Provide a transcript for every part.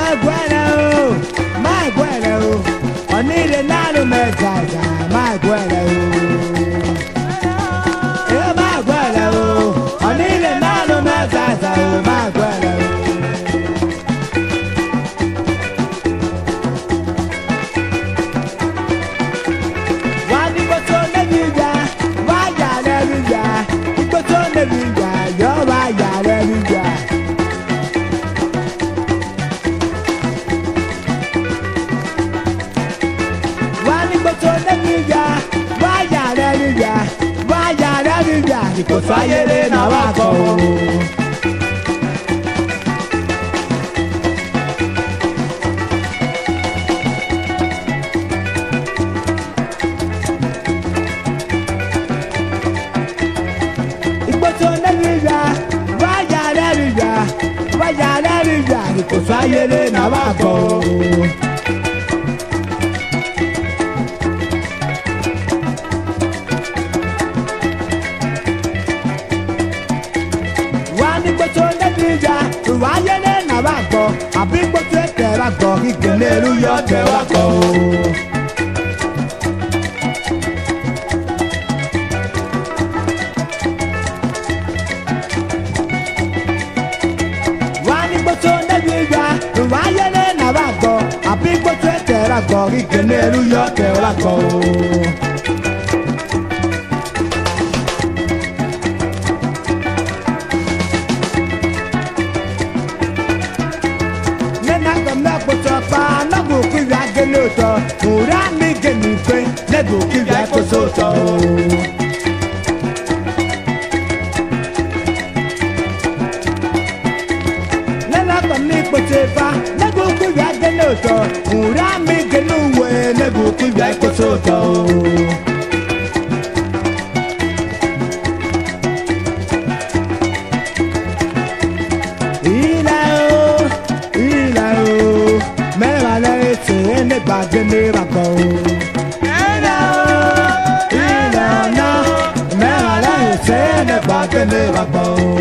Kò sáyéré náà wà kọ́ o. Igbó tó lẹ́bi yá wáyà lẹ́bi yá wáyà lẹ́bi yá kò sáyéré náà wà kọ́ o. Wáyé náà wà gbọ́, àbí gbójú ẹ̀tẹ̀ wà gbọ́, ìgbìlẹ̀ ìlú yọ ọ̀tẹ̀ wà gbọ́ o. Wá ní gbójú ẹ̀tẹ̀ wà, wáyé náà wà gbọ́, àbí gbójú ẹ̀tẹ̀ wà gbọ́, ìgbìlẹ̀ ìlú yọ ọ̀tẹ̀ wà gbọ́ o. Ura mi geni kwe, nego kivya kosoto. Nena kami kotefa, nego kivya genoto. Ura mi genuwe, nego kivya kosoto. Ne bagene bako. Ina na, me ala se ne bagene bako.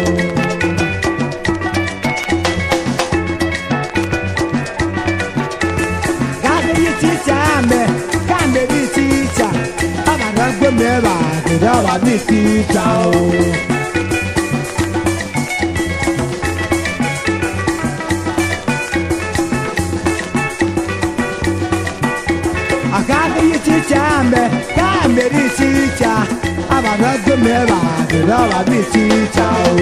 Kade yiticha me, kande yiticha. Ama ragbo me ba, kida wa yiticha o. Chambe, chambe di chicha, abana gomera, gomera di chicha o.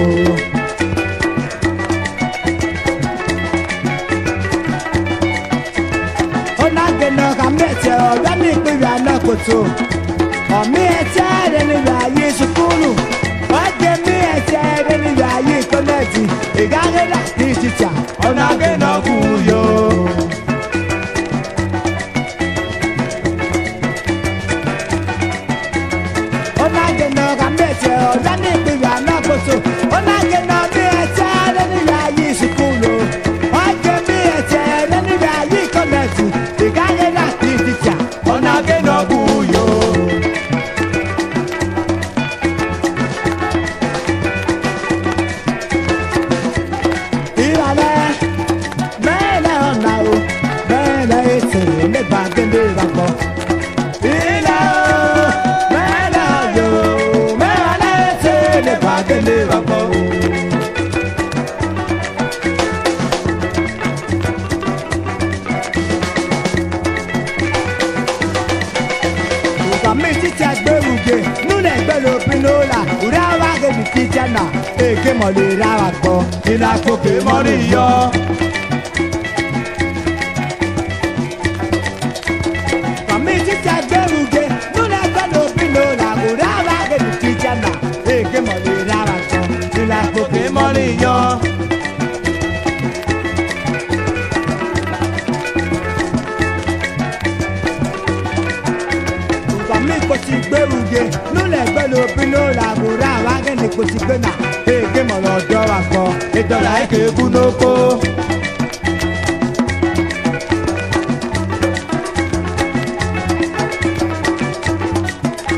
Ona gena kamete o, dani kuya na koto. O mi etere ni ya Yesu kunu, o ge mi etere ni ya Yesu koneti. Igage da di chicha, ona gena kuyo. Eke mọ̀lẹ́ rárá gbọ́, iná kókè mọ́rí yọ. Kàmí títà gbẹ́rùgé, múlẹ̀ gbẹ́lú bínú làwò rárá gẹ̀dù títà nà. Eke mọ̀lẹ́ rárá gbọ́, iná kókè mọ́rí yọ. Kàmí kò sí gbẹ́rùgé, múlẹ̀ gbẹ́lú bínú làwò rárá gẹ̀dù kò sí gbẹ́nà. Eke mọ̀lọ́ ọjọ́ wa gbọ́, ìjọba eke kú lóko.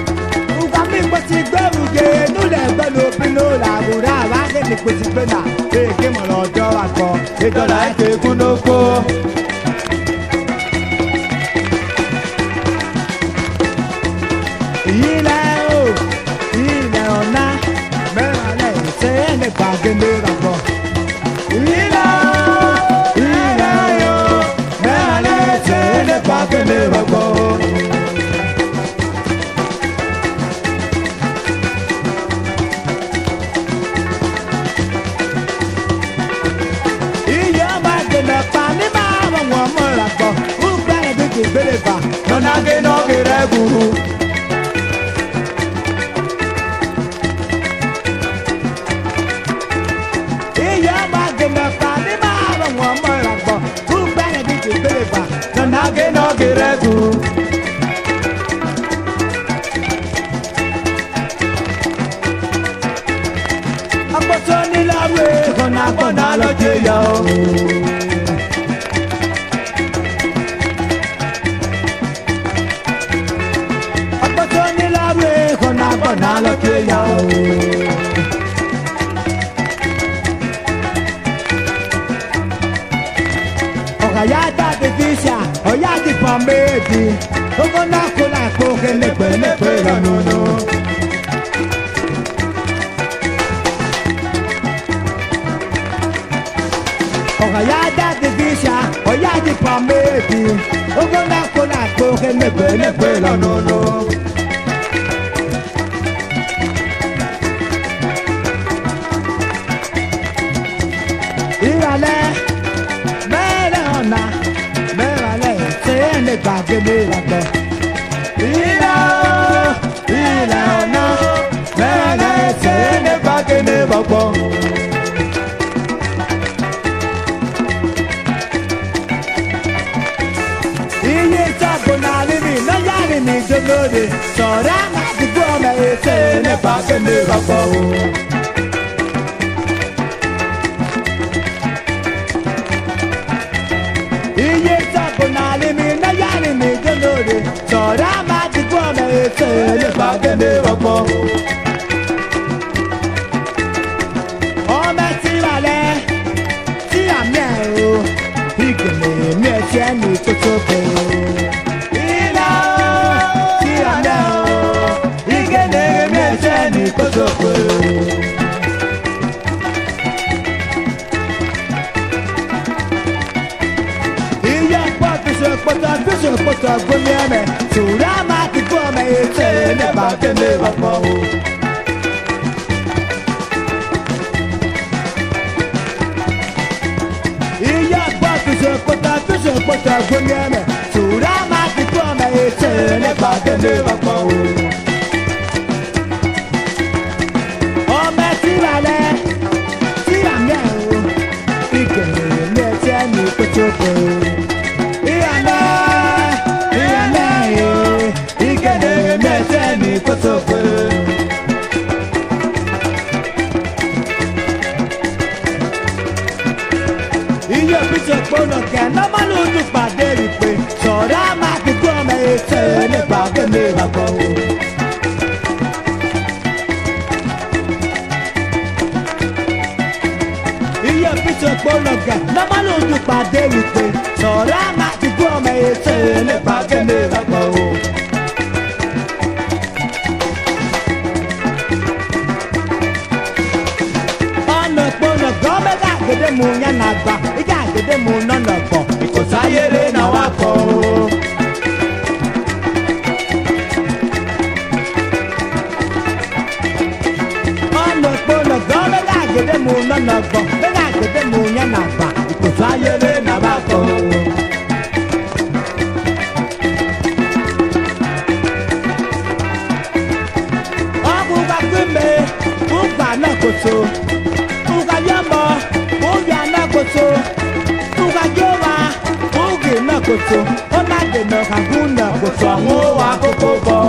Ugba mi kò ti gbẹ́rùgé, núlẹ̀ gbẹ́lú bínú làwòrán àwágé ni kò ti gbẹ́nà. eke mọ̀rọ̀ ọjọ́ àkọ́ ìtọ́lá ẹ̀kẹ́ kúnlókó. Ilẹ̀ o ilẹ̀ ọ̀nà mẹ́rin lẹ́yìn tí ẹni gbàgede ràpọ̀. Ilẹ̀ o ilẹ̀ o mẹ́rin lẹ́yìn tí ẹni gbàgede ràpọ̀. Beleva, non ha che no che regulu. Io ma che me fa di male un uomo rappo, tu bene di che beleva, non ha che no che regulu. A portoni la rue con la buona logia. Kona lo ke ya o Oga ya da de fisha o ya di pamedi o kona kola ko ke le pe no no Oga ya da de fisha o ya di pamedi o kona kola ko ke le pe no no Gbàgede ràpọ̀. Ilẹ̀ ọ̀nà mẹ́rẹ̀lẹ́ tí ní gbàgede ràpọ̀. Iye ìtàkùn náà rí mi lọ́yà rí mi jólóde. Sọ̀rọ̀ àmà àdúgbò ọmọ ètè ní gbàgede ràpọ̀. Iye ìtàkùn náà rí mi lọ́yà rí mi jólóde. Sọ̀rọ̀ àmà àdúgbò ọmọ ètè ní gbàgede ràpọ̀. Ọmọ tí wàlẹ̀ tí àmì ẹ̀ o, ìgbìmọ̀ èmi ẹ̀ tí ẹ̀ ní kótó kò. Ìlà o, tí àmì ẹ̀ o, ìgbìmọ̀ èmi ẹ̀ tí ẹ̀ ní kótó kò. Fishing pọ̀tọ̀ gómi ẹ̀mẹ̀, sòrò àmà àdúgbò ọmọ ètè ní gbàgede ràpọ̀ o. Iye gbọ́ fishing pọ̀tọ̀ gómi ẹ̀mẹ̀, sòrò àmà àdúgbò ọmọ ètè ní gbàgede ràpọ̀ o. Ọmọ ẹtí ralẹ̀ tí àmì ẹ̀ o, ìgbìmọ̀ èmi ẹ̀ tí ẹ̀ ní kótó kò. Iye píṣẹ̀ pọ̀nà kẹ́ lọ́mọ́lù ojú pàdé rí pé sọ̀rọ̀ àmà àdúgbò ọmọ ètè ní gbàgede ràpọ̀ o. Iye píṣẹ̀ pọ̀nà kẹ́ lọ́mọ́lù ojú pàdé rí pé sọ̀rọ̀ àmà àdúgbò ọmọ ètè ní gbàgede ràpọ̀ o. Gede mu nya na gba, ija gede mu nọnọ pọ, ìkòsáyéré na wa kọ o. Ọ̀nà ìpolọ gan bẹ́ẹ̀ gede mu nọnọ gbọ, bẹ́ẹ̀ gede mu nya na gba, ìkòsáyéré na wa kọ o. Ọ̀gùn gbàgbé ùgbà náà kò so, ùgbà yọmọ. Koto, uga jowa, ugi na koto, ona de na kaguna koto, awo wa koko bo.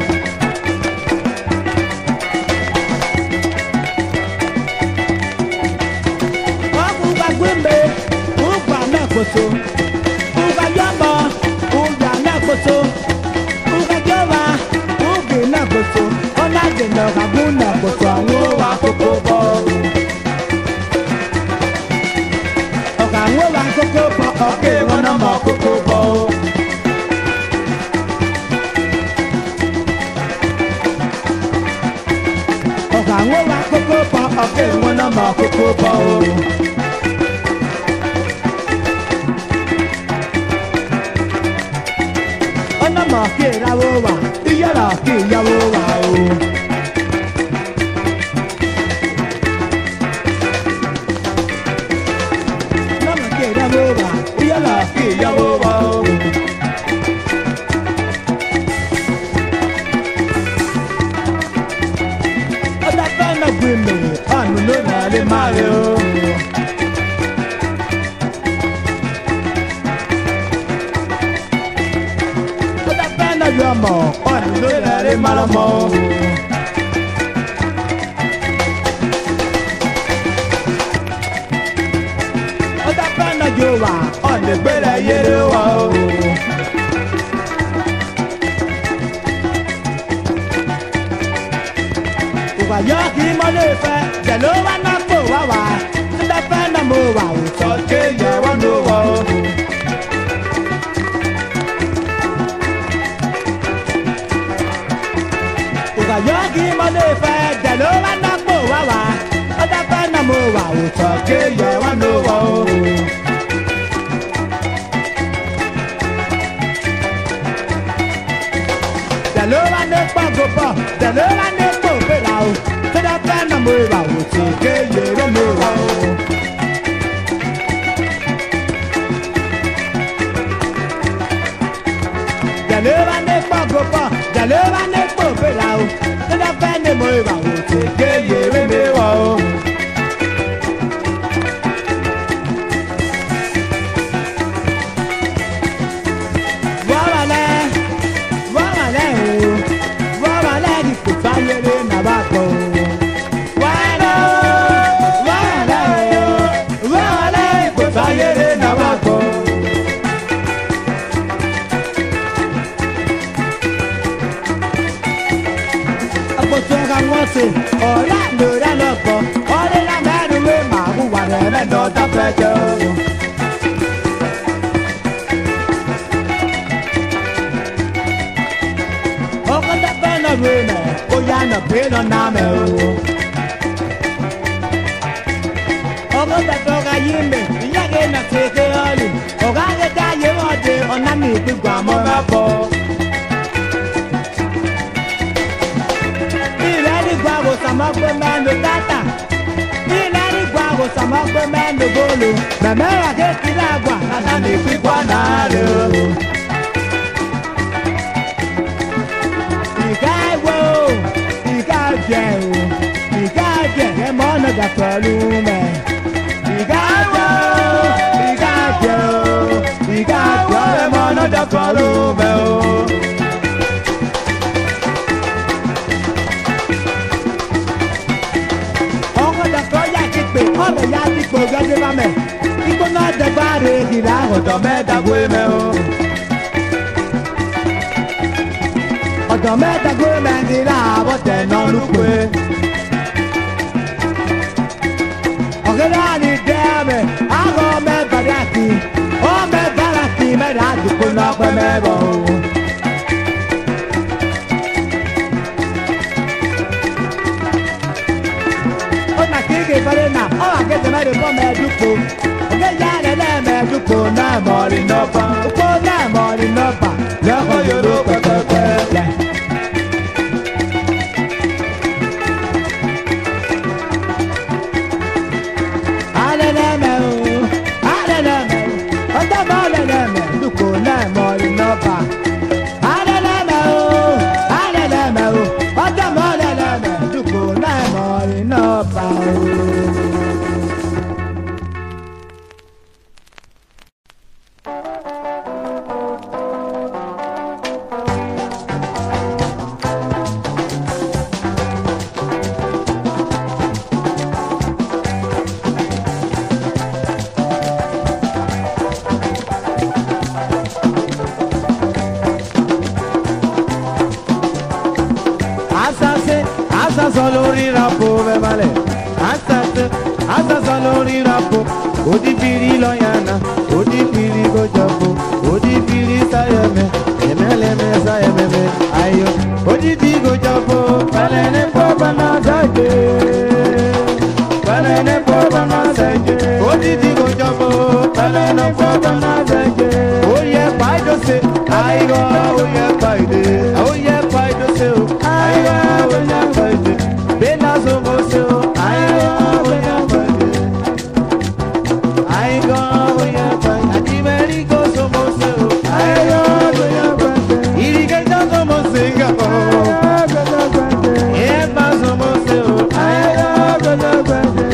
Uga gwembe, uga na koto, uga yamba, uga na koto, uga jowa, ugi na koto, ona de na kaguna koto, awo wa koko bo. kókó bọ̀ ọ̀kẹ́ wọn náà mọ̀ kókó bọ̀ o. ọ̀gá àwọn wa kókó bọ̀ ọ̀kẹ́ wọn náà mọ̀ kókó bọ̀ o. ọ̀nà mọ̀ kí ìyàwó wa ìyàrá kí ìyàwó wa o. Yala ki yawo wa o. Oda fana gweme anu no na le mare o. Oda fana yomo anu no na le malamo. Wa ọ̀nà gbẹ́rẹ́ yẹrẹ wa o. Ìwà yọ kí mọ́lẹ̀ fẹ́, jẹ̀ló wá náà kó wá wá, títẹ́ fẹ́ náà mo wà ó sọ kéèyè wá ló wọ̀ o. Ìwà yọ kí mọ́lẹ̀ fẹ́, jẹ̀ló wá náà kó wá wá, títẹ́ fẹ́ náà mo wà ó sọ kéèyè wá ló wọ̀ o. Dẹ̀lóra ní pàgọ́pọ̀, dẹ̀lóra ní pòpéra o, tẹ́lẹ̀ fẹ́ nà mo ìwà wò tí kéye ló mo wà o. Dẹ̀lóra ní pàgọ́pọ̀, dẹ̀lóra ní pòpéra o, tẹ́lẹ̀ fẹ́ nà mo ìwà wò tí kéye ló mo wà o. Ọ̀la lóra lọ́kọ̀, ọ̀rẹ́ la mẹ́rin wé màá wù wà rẹ̀ mẹ́nà dáfẹ́ jẹ́ o. Ọkọ̀ dáfẹ́ náà wé mẹ́, ó yá nà pé lọ náà mẹ́ o. Ọkọ̀ dáfẹ́ ọ̀gá yí mẹ́, ìyá kẹ́ nà tètè ọ̀lì, ọ̀gá kẹ́ dá yé wọ́n dé ọ̀nà mi gbígbà mọ́ mẹ́fọ́. Samagbe mendo tata, ilani guago samagbe mendo golo. Memera ke kilagwa, nata ni kwikwa nalo. Ikawo, ikaje, emono da polume. Ikawo, emono da polume. Ọbẹ̀ ya ti kpo gẹ́gẹ́ bá mẹ́, ikú náà dẹ̀gbá rẹ̀ kìlá ọ̀dọ̀ mẹ́dàgbé mẹ́ o. Ọ̀dọ̀ mẹ́dàgbé mẹ́ kìlá àbọ̀tẹ̀ náà lùpé. Ọ̀gẹ́dẹ́ àní dẹ́ mẹ́, àgọ́ mẹ́bàdà kì, ó mẹ́bàdà kì mẹ́dà àdìpọ̀ náà pẹ́ mẹ́bọ̀ o. Farina, oh, I get the matter from Medupo. Okay, yeah, Medupo, now more in Nova. Oh, now more in Nova. Never you look at the bed. I don't know. What the more than Medupo, now more in Nova. I don't know. What the more than Medupo, now more in Nova. Asa solo rirapo, odi biri lo yana, me ayo odidi go jabo balene po bana zaje balene po bana zaje odidi go jabo balene po bana zaje oye paido se ayo oye paide oye paido se ayo oye paide bena so mo se ayo oye paide ayo oye paide adimeri go so mo se ayo oye paide irige so mo Singapore eba so mo se ayo oye paide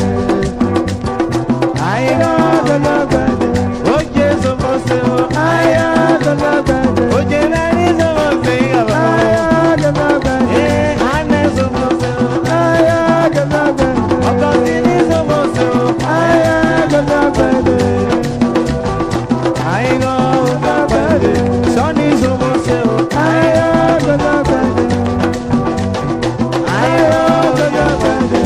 ayo oye paide oje so mo se ayo oye paide oje meri so mo Singapore ane so mo se ayo oye paide okotini so mo se ayo oye paide ayo oye paide soni so mo se ayo oye paide ayo oye paide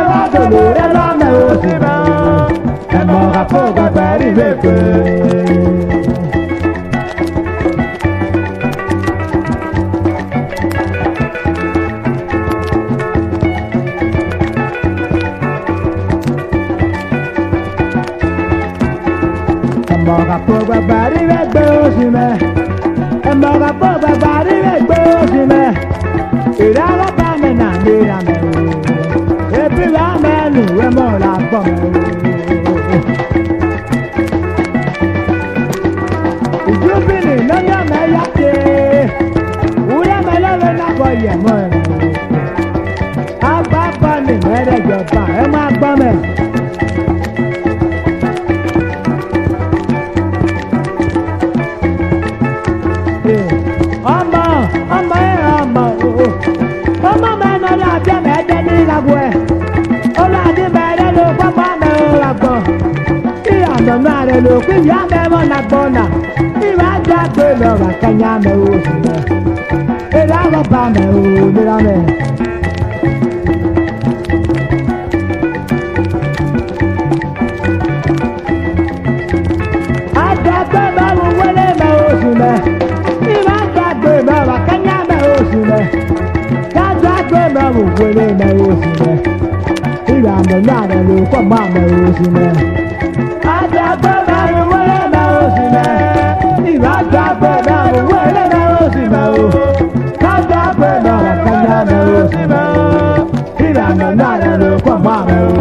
Very po babari ve gbe osi me. Emoga po babari ve gbe osi me. Ira lo ba me na ni ra me. Ebi wa me nu we mo la po me. Ijubini no ya me ya te. Ura me lo na ko ye mo. Ababa ni mere joba e ma gbo me. Ọmọ mẹ́rin ọ̀la bí ẹ̀mẹ́ ẹ̀dẹ́ ní ìlàgbọ̀ ẹ̀. Ọlọ́ àti mẹ́rin ló pápá mẹ́rin ọ̀làgbọ̀. Ìyàtọ̀ náà rẹ̀ ló kí ìyá mẹ́rin ọ̀làgbọ̀ náà. Ìwà àgbà pé lọ́ọ̀rọ̀ kẹ́nyà mẹ́rin oṣù mẹ́. Èdè àgọ́pà mẹ́rin òmìnira mẹ́. Àgbà pé mẹ́rin wọlé mẹ́rin oṣù mẹ́. Ìwà àgbà pé lọ́ọ̀rọ̀ kẹ́nyà mẹ́rin oṣù mẹ́. Mẹ́wò wọlé mẹ́wò sí mẹ́. Ìlànà láàrin ló kọ́ máa mẹ́wò sí mẹ́. Àjàgbé mẹ́wò wọlé mẹ́wò sí mẹ́. Ìlàjàgbé mẹ́wò wọlé mẹ́wò sí mẹ́ o. Kájàgbé mẹ́wò kẹ́nyà mẹ́wò sí mẹ́ o. Ìlànà láàrin ló kọ́ máa mẹ́wò.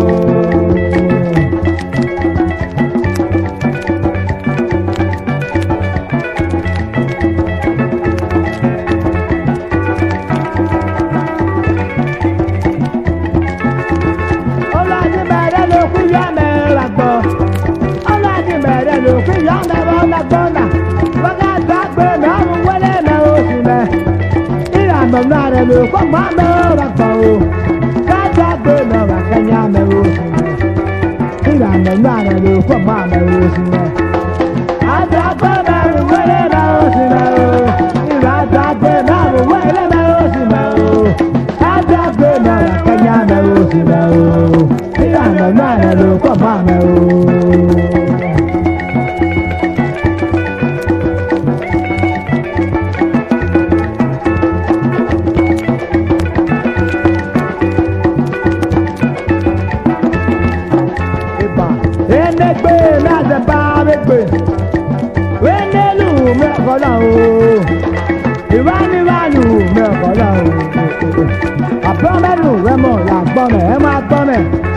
Ìlànà ló kọ́ máa mẹ́wàá gbọ́ o. Kájà gbé mẹ́wàá kẹ́nyà mẹ́wàá sí mẹ́. Ìlànà ló kọ́ máa mẹ́wàá sí mẹ́. Àjà gbé mẹ́wàá wọlé mẹ́wàá sí mẹ́ o. Ìlànà gbé mẹ́wàá wọlé mẹ́wàá sí mẹ́ o. Kájà gbé mẹ́wàá kẹ́nyà mẹ́wàá sí mẹ́ o. Ìlànà ló kọ́ máa mẹ́wàá. Wenelu mekola o, Iwanu mekola o. Abomelu wemo la gbome, e ma gbome.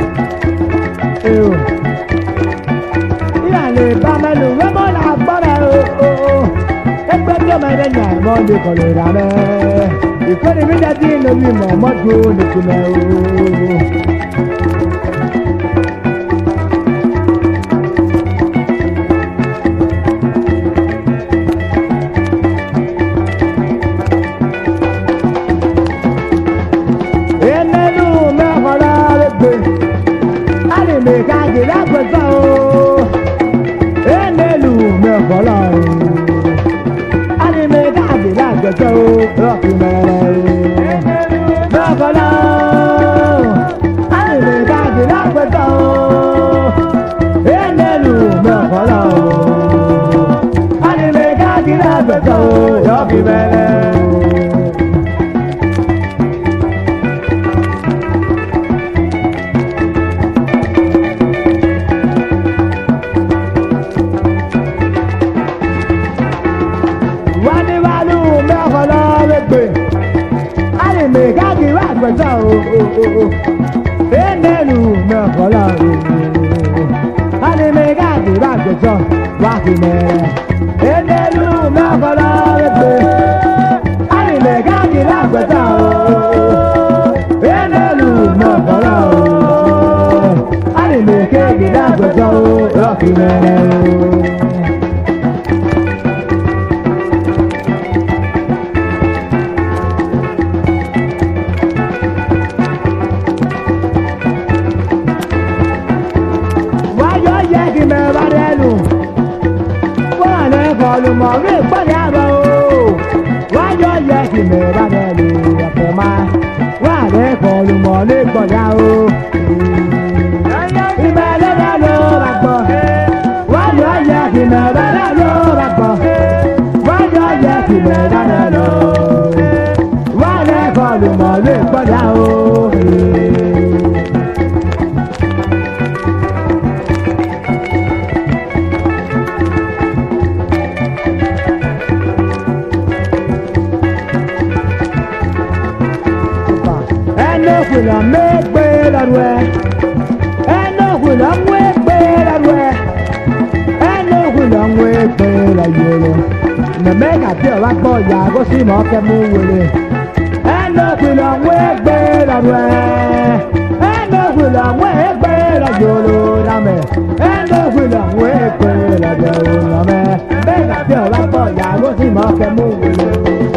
Iyale bamelu wemo la gbome o. Egbe ti o mere nya mo de kole ra me. Ikoni mi dadi no mi mo modu ni kume o. rẹ ẹnu ògùnlọ ń wé gbé rẹ ẹnu ògùnlọ ń wé gbé rẹ yẹrẹ mẹmẹ kàtí ọba gbọ ya kó sì mọ kẹmú wẹlẹ ẹnu ògùnlọ ń wé gbé rẹ ẹnu ògùnlọ ń wé gbé rẹ yòrò ramẹ ẹnu ògùnlọ ń wé gbé rẹ yòrò ramẹ mẹmẹ kàtí ọba gbọ ya kó sì mọ kẹmú wẹlẹ.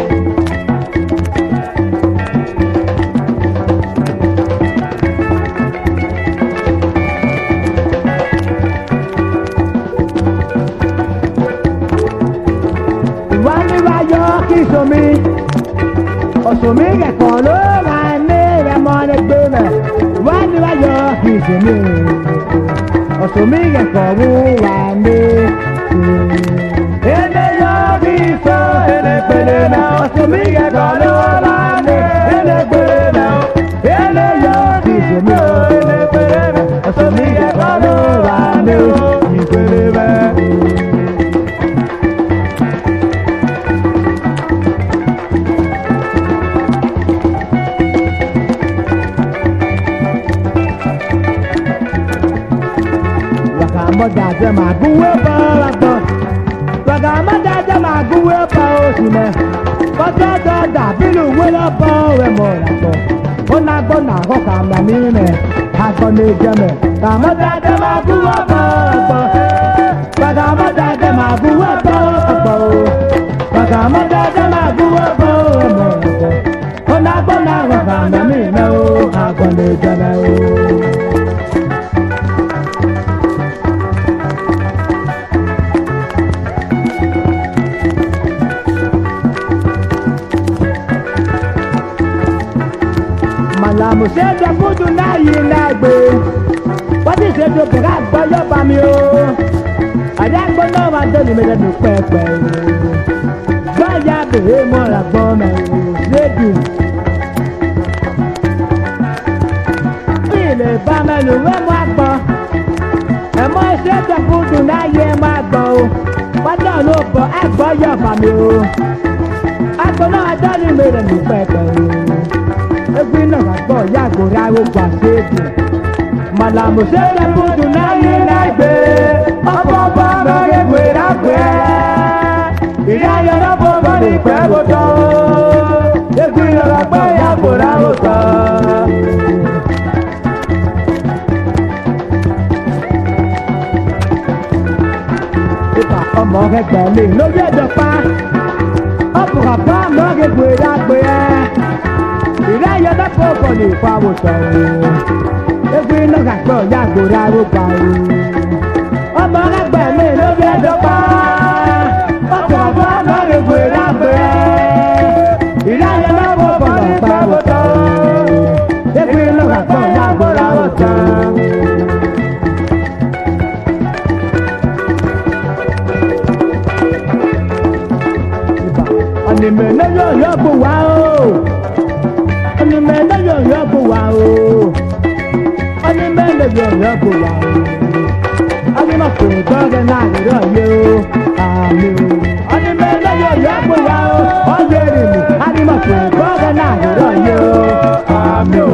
Somi, osomi kẹkọọ ló máa ní ìrẹmọlẹ gbé mẹ wá ní wáyọ kì í somi osomi kẹkọọ wó wà ní. Ele yọ kí so elégbélé náà osomi kẹkọọ ló máa ní elégbélé náà ele yọ kí somi elégbélé náà osomi kẹkọọ ló máa ní ìgbélé mẹ. Mọ̀dájẹ́ máa gúnwé bọ́ ọ̀gbọ́n. Gbọ̀ngàn mọ̀dájẹ́ máa gúnwé bọ́ oṣù mẹ́. Bọ́tọ́tọ́ dàbílù wé lọ́bọ̀ rẹ̀ mọ̀ ọ̀rọ̀. Ó ná gbọ́nà àkọ́kọ́ àmì àmì mẹ́. Àgbọ̀nà ìjẹmẹ̀. Gbọ̀ngàn máa gúnwé bọ́ ọ̀gbọ́n. Gbọ̀ngàn mọ̀dájẹ́ máa gúnwé bọ́ ọ̀gbọ́n. Gbọ̀ngàn mọ̀dájẹ́ máa gúnwé bọ́ ọ̀gbọ́n. Ó ná gbọ́nà àkọ́kọ́ àmì àmì mẹ́ o. Àgbọ̀nà ìjẹmẹ̀ o. Malamu ṣe é jẹ fúdù náà yìí náà gbé. Wọ́n ti ṣe tó bẹ̀rẹ̀ àgbọ̀yọ̀ bá mi o. Àdé àgbọ̀ náà wà dọ́ni mi lẹ́nu pẹ́pẹ́ o. Gbọ́dọ̀ bèrè mọ́ra gbọ́n mẹ́ o. Ṣéèdù. Bí ilé bá mẹ́nu wẹ́ mú àgbọ̀. Ẹ̀mọ́ ṣe é jẹ fúdù náà yẹ mú àgbọ̀ o. Wọ́n dọ̀ ló bọ̀ àgbọ̀yọ̀ bá mi o. Àgbọ̀ náà dọ́ni mi lẹ́nu pẹ́pẹ́ o. Egwi náà wà gbọ́ yàgò ráwó gbà séèdì. Màlàmù ṣẹlẹ̀ fúdù náà yé náà gbé. Ọ̀pọ̀ bá mẹ́rin gbé rágbé. Ìyá yọrọ bó bá ní pẹ́ bó tọ́. Egwi náà wà gbọ́ yàgò ráwó tọ́. Ìfà ọmọ ẹgbẹ́ lè lórí ẹ̀jọ̀ pa. Ọ̀pọ̀ bá mẹ́rin gbé rágbé. Ìrẹ́ yọ lọ́pọ̀ ọ̀pọ̀ ní ìfowópamọ́ o. Egwu iná kàkọ́ yàgò ráwó pa o. Ọmọ ẹgbẹ́ mi lórí ẹjọ́ pa. Ọ̀pọ̀ ọ̀pọ̀ ọmọ ìgbò ìrágbé. Ìrẹ́ yọ lọ́pọ̀ ọ̀pọ̀ ní ìfowópamọ́ o. Egwu iná kàkọ́ yàgò ráwó pa. Ọ̀nìmẹ̀ lọ́yọ̀ yọ̀ bù wá o. Oni mẹ́lẹ̀ yọ̀yọ̀ bò wá o. Oni mẹ́lẹ̀ yọ̀yọ̀ bò wá o. Oni ma fò gbọ́dọ̀ náà lérò yé o. Àmì o. Oni mẹ́lẹ̀ yọ̀yọ̀ bò wá o. Ọ̀yẹ́ rè mí. Oni ma fò gbọ́dọ̀ náà lérò yé o. Àmì o.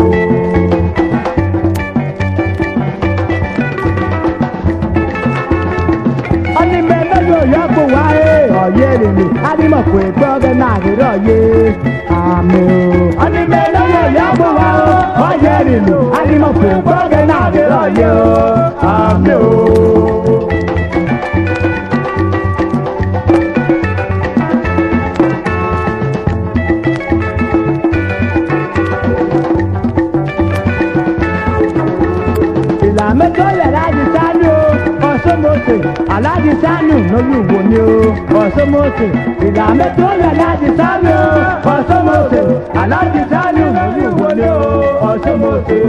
Oni mẹ́lẹ̀ yọ̀yọ̀ bò wá o. Ọ̀yẹ́ rè mí. Oni ma fò gbọ́dọ̀ náà lérò yé o. Àmì o. Oni mẹ́lẹ̀ yọ̀yọ̀ bò wá o. Ọ̀yẹ́ rè mí. Oni ma fò gbọ́dọ̀ náà lérò yé o. Àmì o. Ìlàmẹ́tọ́ yàrá di sáré o. Ọ̀sọ́mọ̀ọ́sẹ̀ aláàdì sánú lórí ìwò ni o. Ọ̀sọ́mọ̀ọ́sẹ̀ ìlàmẹ́tọ́ yàrá di sáré o. Ọ̀sọ́mọ̀ọ́sẹ̀ aláàdì sánú lórí ìwò ni o. Ọ̀sọ́mọ̀ọ́sẹ̀.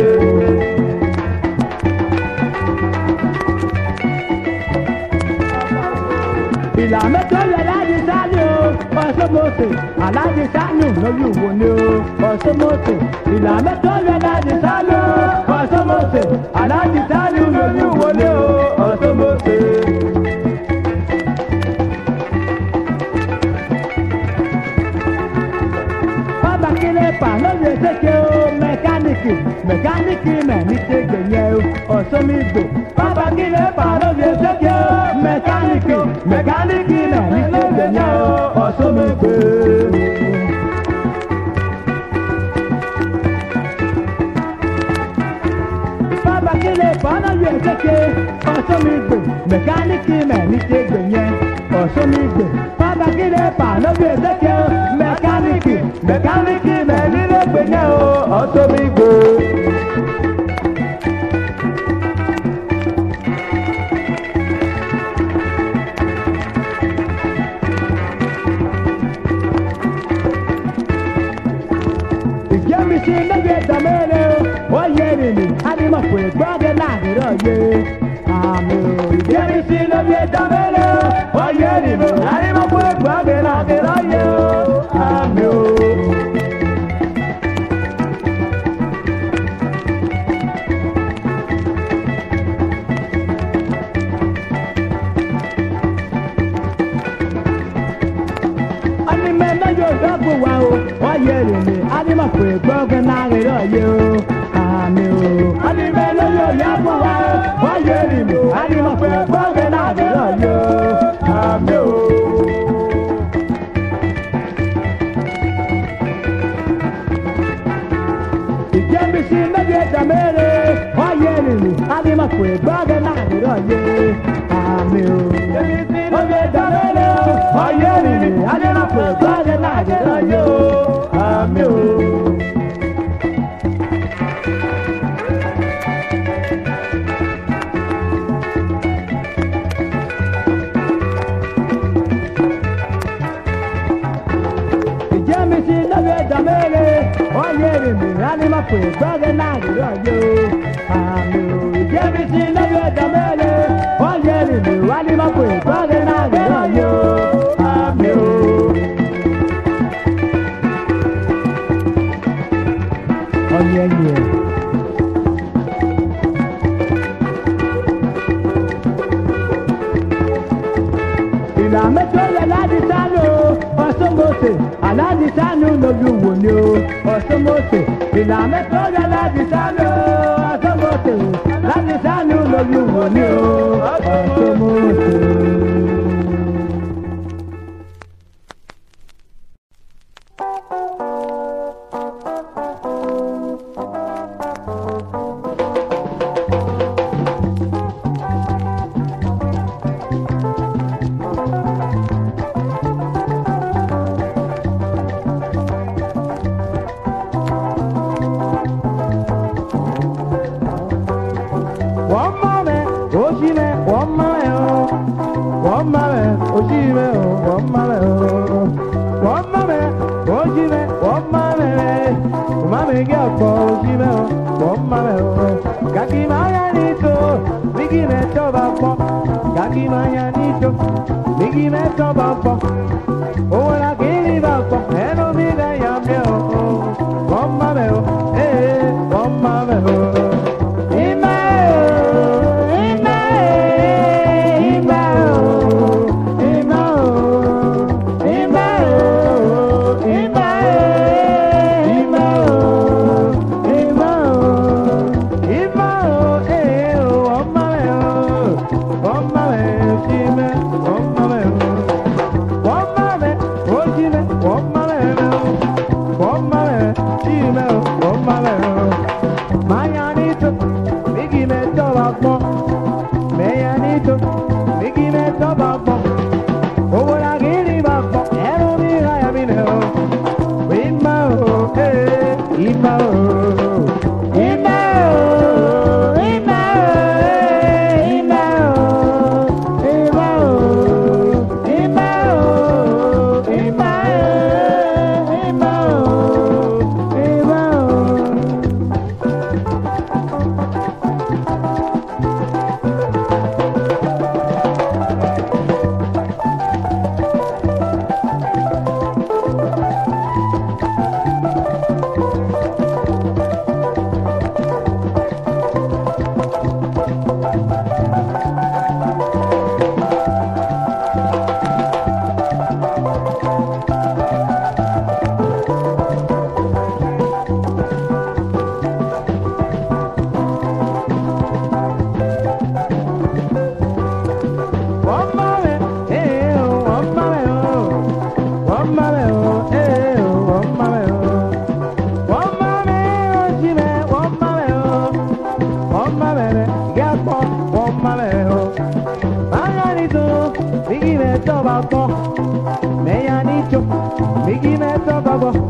Ìlàmẹ́tọ́ yàrá di sáré o. Ọ̀sọ́mọ̀ọ́sẹ̀ aláàdì sánú lórí ìwò ni o. Ọ̀sọ́mọ̀ọ́sẹ̀ ìlàmẹ́tọ́ yàrá di sáré o. Ọ̀sọ́mọ̀ọ́sẹ̀ aláàdì sánú lórí ìwò ni o. Ọ̀sọ́mọ̀ọ́sẹ̀. Ọba kílẹ̀ pa lórí ẹsẹ̀kẹ́ o mẹkáníìkì Mẹkáníìkì mẹ̀ ní tẹ́gẹ̀ yẹn o, ọ̀sọ́mìgbò. Bàbá kí lè pàrọ̀ bí ẹsẹ̀kẹ́ o. Mẹkáníìkì mẹ̀ ní tẹ́gẹ̀ yẹn o, ọ̀sọ́mìgbò. Bàbá kí lè pàrọ̀ bí ẹsẹ̀kẹ́ ọ̀sọ́mìgbò. Mẹkáníìkì mẹ̀ ní tẹ́gẹ̀ yẹn ọ̀sọ́mìgbò. Bàbá kí lè pàrọ̀ bí ẹsẹ̀kẹ́ o. Mẹkáníìkì mẹ̀ ní tẹ́gẹ̀ yẹn o, ọ̀sọ́mìgbò. Ìjẹ́mísí lóye dàmẹ́rẹ́ o, wọ́n yẹ nìyí, ánìmọ̀ pé gbọ́dọ̀ láàrírọ̀ yé. Àmì o, ìjẹ́mísí lóye dàmẹ́rẹ́ o, wọ́n yẹ nìyí, ánìmọ̀ pé gbọ́dọ̀ láàrírọ̀ yé o. Àmì o. Animẹ̀ náà yóò dọ́gbù wa o, wọ́n yẹ nìyí, ánìmọ̀ pé gbọ́dọ̀ láàrírọ̀ yé o. Àmì o. Animẹ̀ náà yóò dọ́gbù wa o, wọ́n yẹ nìyí, ánìmọ̀ pé gbọ́dọ̀ láàrírọ̀ yé o. Àmì o. Ìjẹ́mísí lóye dàmẹ́rẹ́, wọ́n yẹ nìyí, ánìmọ̀ pé gbọ́dọ̀ láàrírọ̀ yé. Àmì o. Ìjẹ́mísí lóye dàmẹ́rẹ́, wọ́n yẹ nìyí, ánìmọ̀ pé gbọ́dọ̀ láàrírọ̀ yé. Àmì o. Ìjẹ́mísí lóye dàmẹ́rẹ́, wọ́n yẹ nìyí, ánìmọ̀ pé gbọ́dọ̀ láàrírọ̀ yé. Àmì o. Ìjẹ́mísí lóye dàmẹ́rẹ́, wọ́n yẹ nìyí, ánìmọ̀ pé gbọ́dọ̀ láàrírọ̀ yé. Àmì o. Ọ̀yẹ̀yẹ̀. Ìlànà tó yẹ láti sánú ọ̀sọ́mọ̀sẹ̀, aláàdì sánú lójú wò ni o, ọ̀sọ́mọ̀sẹ̀. Ìlànà tó yẹ láti sánú ọ̀sọ́mọ̀sẹ̀, láti sánú lójú wò ni o, ọ̀sọ́mọ̀sẹ̀. babo, me ya nicho, migi me to babo.